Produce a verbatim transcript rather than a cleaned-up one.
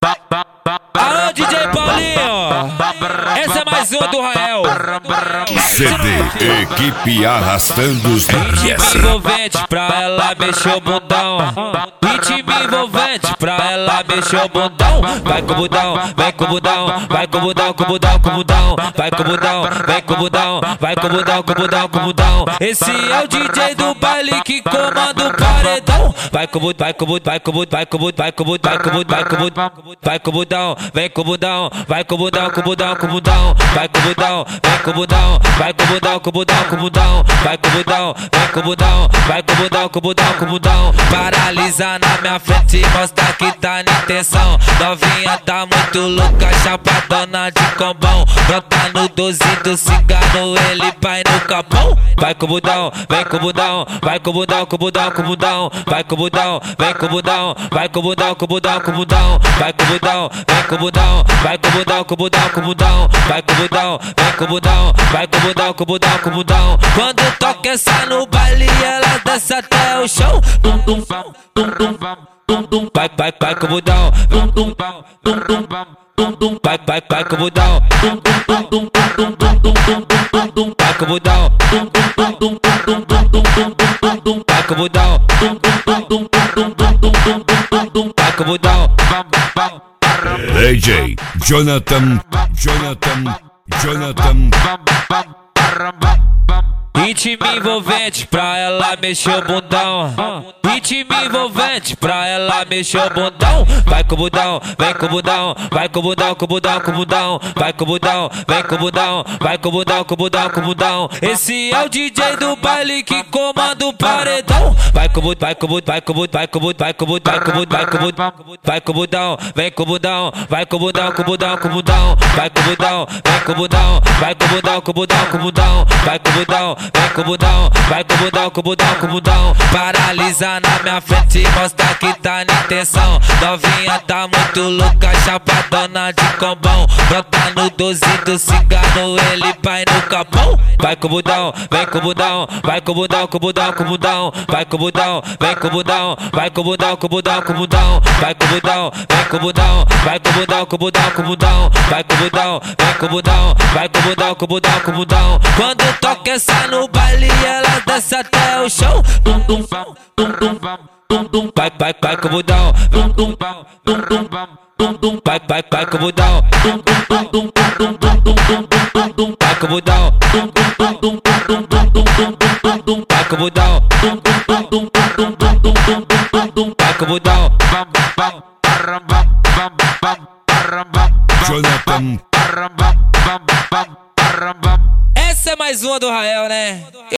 Alô, D J Paulinho, essa é mais uma do Rael. C D, equipe arrastando os Ritmo envolvente pra ela mexer o bundão. Ritmo envolvente pra ela mexer o bundão. Vai com o bundão, vem com o bundão, vai com o bundão, com o bundão, com o bundão. Vai com o bundão, vem com o bundão, vai com o bundão, com o bundão, com o bundão. Esse é o D J do baile que comanda o paredão. Vai com o bundão, vai com o bundão, vai com o bundão, vai com o bundão, vai com o bundão, vai com o bundão, vai com o bundão, vem com o bundão, vai com o bundão, com o bundão, com o bundão. Vai com o bundão, vem com o bundão, vai com o bundão, com o bundão, com o bundão. Vai com o bundão, vem com o bundão, vai com o bundão, com o bundão, com o bundão. Paralisa na minha frente, mostra que tá na intenção. Novinha tá muito louca, chapadona de combão. Brota no doze do cigano, ele vai no capão. Vai com o bundão, vem com o bundão, vai com o bundão, com o bundão, com o bundão. Vai com o bundão, vem com o bundão, vai com o bundão, com o bundão, com o bundão. Vai com o bundão, vem com o bundão, vai com o bundão, com o bundão, com o bundão. Vai com o bundão, vem com o bundão, vai com o bundão, com o bundão, com o bundão. Quando toca essa no baile, ela desce até o chão. Dum dum dum dum dum dum. Vai vai vai com o bundão, dum dum dum dum dum dum. Vai vai vai com o bundão, dum dum dum dum dum dum dum dum. Vai com o bundão, dum dum dum dum dum dum dum dum. Vai com o bundão, dum dum dum dum dum dum dum. Vai com o bundão. D J Jonathan, Jonathan, Jonathan. Ritmo envolvente pra ela mexer o bundão. Ritmo envolvente pra ela mexer o bundão. Vai com o bundão, vem com o bundão, vai com o bundão, com o bundão, com o bundão. Vai com o bundão, vem com o bundão, vai com o bundão, com o bundão, com o bundão. Esse é o D J do baile que comanda o paredão. Vai com o bundão, vai com o bundão, vai com o bundão, vai com o bundão, vai com o bundão, vai com o bundão, vai com o bundão. Vai com o bundão, vem com o bundão, vai com o bundão, com o bundão, com o bundão. Vai com o bundão, vem com o bundão, vai com o bundão, com o bundão, com o bundão. Vai com o bundão, vem com o bundão, vai com o bundão, com o bundão, com o bundão. Paralisa na minha frente, mostra que tá na intenção. Novinha tá muito louca, chapadona de combão. Brota no doze do cigano, ele vai no capão. Vai com o bundão, vem com o bundão, vai com o bundão, com o bundão, com o bundão. Vai com o bundão, vem com o bundão, vai com o bundão, com o bundão, com o bundão. Vai com o bundão, vem com o bundão, vai com o bundão, com o bundão, com o bundão. Vai com o bundão, vem com o bundão, vai com o bundão, com o bundão, com o bundão. Quando toca essa no baile, ela desce até o chão. Dum dum dum dum dum dum. Vai vai vai com o bundão, dum dum dum dum dum dum. Vai vai vai com o bundão, dum dum dum dum dum dum dum dum. Vai com o bundão, dum dum dum dum dum dum dum dum. Vai com o bundão, dum dum dum dum dum dum dum. Vai com o bundão. Jonathan. Essa é mais uma do Rael, né?